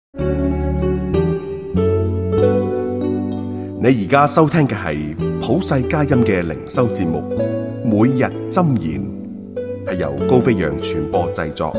你而家收聽嘅係普世佳音嘅靈修節目，每日箴言，係由高飛揚傳播製作。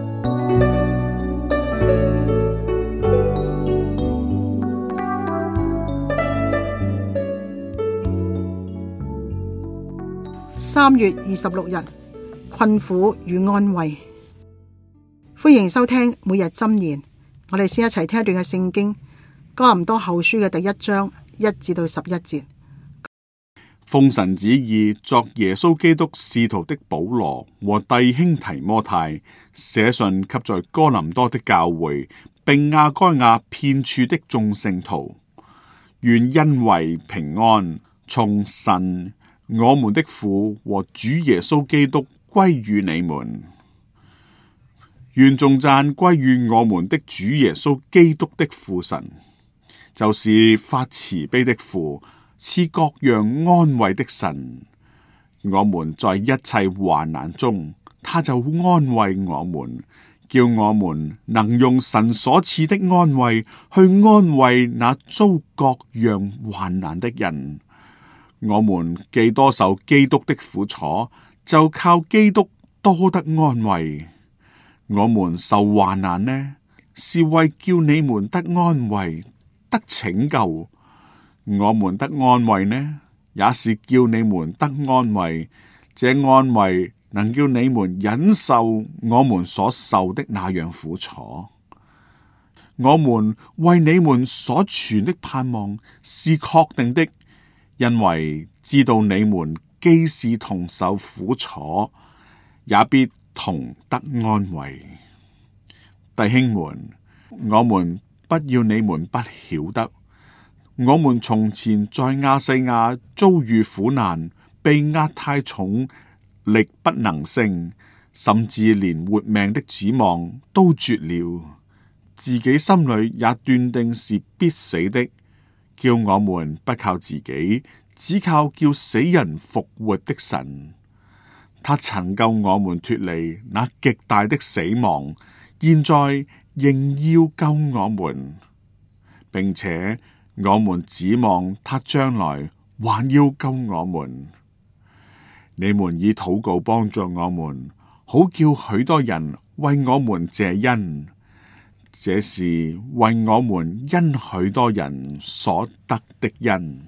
3月26日，困苦與安慰。歡迎收聽每日箴言。我哋先一齊聽一段嘅聖經，哥林多後書嘅第1章1至到11節。 奉神旨意作耶穌基督使徒的保羅和弟兄提摩太，寫信給在哥林多的教會，並亞該亞遍處的眾聖徒，願恩惠平安從神我們的父和主耶穌基督歸於你們。願頌讚歸於我們的主耶穌基督的父神，就是發慈悲的父，賜各樣安慰的神。我們在一切患難中，他就安慰我們，叫我們能用神所賜的安慰去安慰那遭各樣患難的人。我們既多受基督的苦楚，就靠基督多得安慰。我們受患難呢，是為叫你們得安慰，得拯救；我們得安慰呢，也是叫你們得安慰。這安慰能叫你們忍受我們所受的那樣苦楚。我們為你們所存的盼望是確定的，因為知道你們既是同受苦楚，也必同得安慰。弟兄們，我們不要你們不曉得，我們從前在亞細亞遭遇苦難，被壓太重，力不能勝，甚至連活命的指望都絕了，自己心裏也斷定是必死的，叫我們不靠自己，只靠叫死人復活的神。他曾救我們脫離那極大的死亡，現在仍要救我們，並且我們指望他將來還要救我們。你們以禱告幫助我們，好叫許多人為我們謝恩，這是為我們因許多人所得的恩。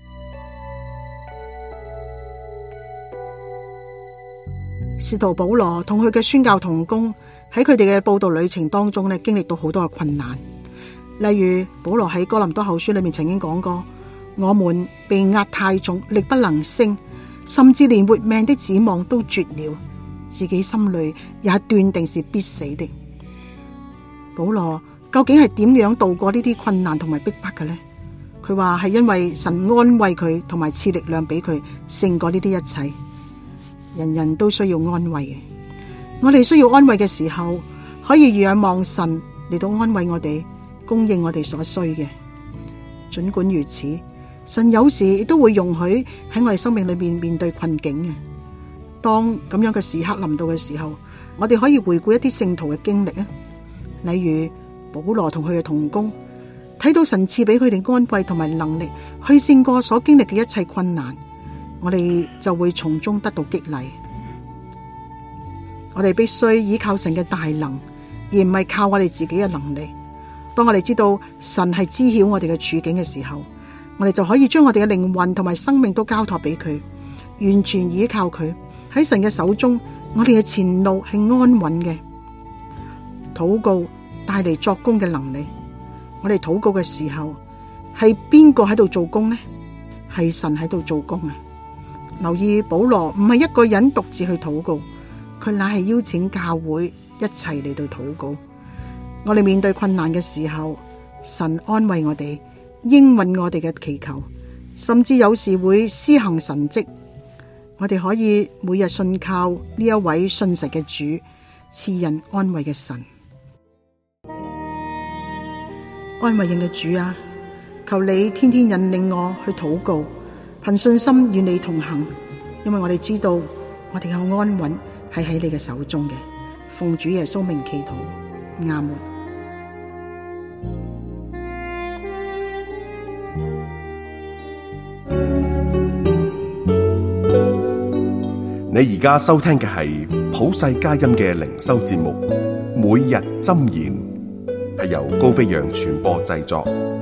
使徒保羅同佢嘅宣教同工喺佢哋嘅佈道旅程當中咧，經歷到好多嘅困難。例如保羅喺哥林多後書裏面曾經講過，我們被壓太重，力不能勝，甚至連活命的指望都絕了，自己心裏也斷定是必死的。保羅究竟係點樣度過呢啲困難同埋逼迫嘅呢？佢話係因為神安慰佢，同埋賜力量俾佢勝過呢啲一切。人人都需要安慰嘅，我哋需要安慰嘅時候，可以仰望神嚟到安慰我哋，供應我哋所需嘅。盡管如此，神有時亦都會容許喺我哋生命裏面對困境嘅。當咁樣嘅時刻臨到嘅時候，我哋可以回顧一啲聖徒嘅經歷啊，例如保羅同佢嘅同工，睇到神賜俾佢哋安慰同埋能力，去勝過所經歷嘅一切困難。我哋就會從中得到激勵。我哋必須依靠神嘅大能，而唔係靠我哋自己嘅能力。當我哋知道神係知曉我哋嘅處境嘅時候，我哋就可以將我哋嘅靈魂同埋生命都交託俾佢，完全依靠佢。喺神嘅手中，我哋嘅前路係安穩嘅。禱告帶嚟作工嘅能力。我哋禱告嘅時候，係邊個喺度做工呢？係神喺度做工啊！留意保羅唔係一個人獨自去禱告，佢乃係邀請教會一齊嚟到禱告。我哋面對困難嘅時候，神安慰我哋，應允我哋嘅祈求，甚至有時會施行神蹟。我哋可以每日信靠呢一位信實嘅主，賜人安慰嘅神。安慰人嘅主啊，求你天天引領我去禱告，憑信心與你同行，因為我哋知道我哋嘅安穩係喺你嘅手中嘅。奉主耶穌名祈禱，阿門。 你而家收聽嘅係普世佳音嘅靈修節目《每日箴言》，係由高飛揚傳播製作。